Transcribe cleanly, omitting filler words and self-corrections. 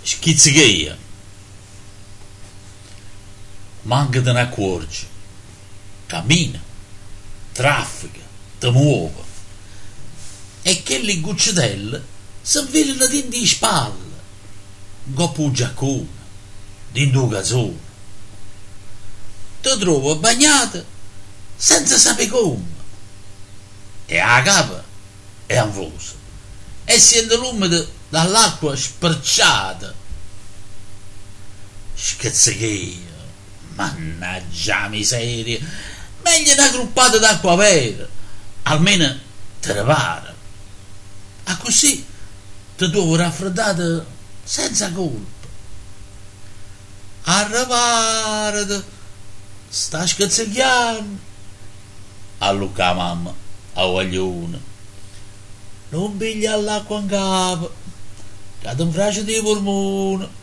schizzicheia, manca te ne accorgi, cammina, traffica, ti muove, e che le guccetelle si infilano dentro le spalle, coppo un giaccone, dentro un gazzone, ti trovo bagnato senza sapere come, e a capo è anfosa, e sente l'umido dall'acqua sperciata. Schizzicheia, mannaggia la miseria, meglio una gruppata d'acqua vera, almeno te ne pare, a così ti trovo raffreddata senza colpa. Arreparati, sta schizzichiando, allucca la mamma a guaglione, non piglia l'acqua in capo, che ti infrasce dei polmoni.